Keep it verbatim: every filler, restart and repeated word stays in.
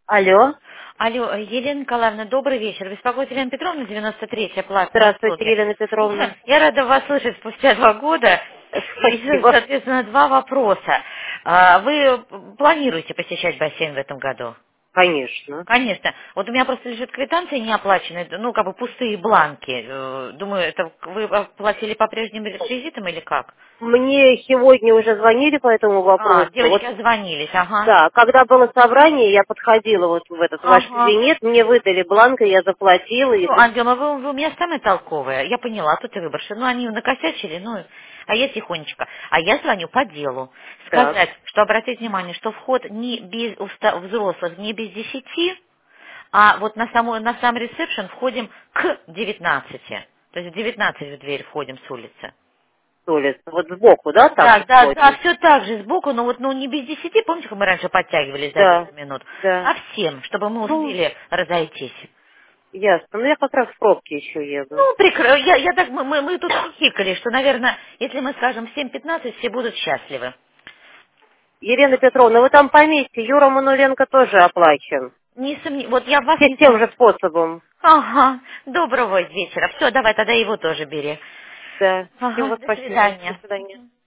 Алло. Алло, Елена Николаевна, добрый вечер. Беспокоит Елена Петровна, девяносто третья платная Здравствуйте, услуги. Елена Петровна. Я рада вас слышать спустя два года. И, Спасибо. соответственно, два вопроса. А, Вы планируете посещать бассейн в этом году? Конечно. Конечно. Вот у меня просто лежит квитанции неоплаченные, ну, как бы пустые бланки. Э, Думаю, это вы платили по прежним реквизитам или как? Мне сегодня уже звонили по этому А, вопросу. Вот, девочки отзвонились, ага. да, когда было собрание, я подходила вот в этот ваш Ага. кабинет, мне выдали бланк, и я заплатила. И... Ну, Ангела, вы, вы у меня самая толковая. Я поняла, тут и выборши. Ну, они накосячили, ну, а я тихонечко. А я звоню по делу. Так, Сказать, что обратите внимание, что вход не без у ста- взрослых не без десяти, а вот на, самой, на сам ресепшн входим к девятнадцати. То есть в девятнадцать в дверь входим с улицы. улица. Вот сбоку, да, так Да, же да, да, входим? все так же сбоку, но вот ну не без десяти, помните, как мы раньше подтягивались за Да, десять минут, да. а всем, чтобы мы Ну, успели разойтись. ясно. Ну, я как раз в пробке еще еду. Ну, прекрасно. Я, я так, мы, мы мы тут хихикали, что, наверное, если мы скажем в семь пятнадцать, все будут счастливы. Елена Петровна, вы там пометьте, Юра Мануленко тоже оплачен. Не сомневаюсь. Вот я в вас Те- не Тем же сомневаюсь. способом. Ага. Доброго вечера. Все, давай тогда его тоже бери. Да. Ага. Всего До спасибо. До свидания. свидания.